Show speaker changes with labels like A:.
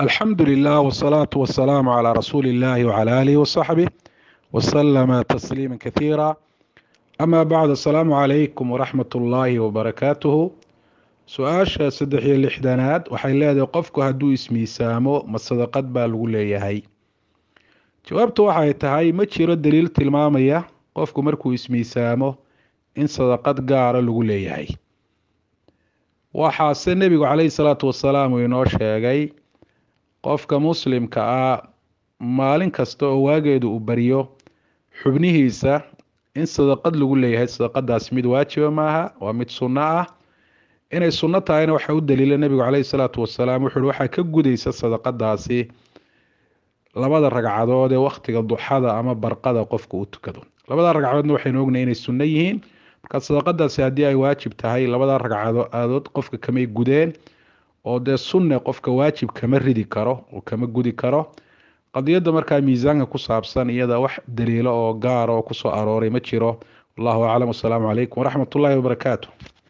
A: الحمد لله والصلاة والسلام على رسول الله وعلى آله وصحبه وسلم تسليما كثيرا. أما بعد، السلام عليكم ورحمة الله وبركاته. su-aasha 36aad waxay leedahay qofku hadduu ismiisaamo ma sadaqad baa lagu leeyahay? jawaabtu waxay tahay ma jiro daliil tilmaamaya qofku markuu ismiisaamo in sadaqad gaara lagu leeyahay. waxaase nebigu calayhi salaatu wasalaam uu inoo sheegay qofka muslimka ah maalin kasta oo waageedu uu baryo xubnihiisa in sadaqad lagu leeyahay. sadaqadaas mid waajiba maaha, waa mid sunno ah. inay sunno tahayna waxaa u daliila nebigu calayhi salaatu wasalaam wuxuu waxaa ka gudaysa sadaqadaasi labada ragcadood ee wakhtiga duxada ama barqada qofku uu tukado. labada ragcadoodna waxaynu ognahay inay sunno yihiin, marka sadaqadaasi haddii ay waajib tahay labada ragcadood qofka kamay gudeen, oo dee sunne qofka waajib kama ridi karo oo kama gudi karo. qadiyadda markaa miisaanka ku saabsan iyada wax daliilo oo gaara oo kusoo arooray ma jiro. wallahu aclam. wasalaamu calaykum waraxmat ullaahi wabarakaatu.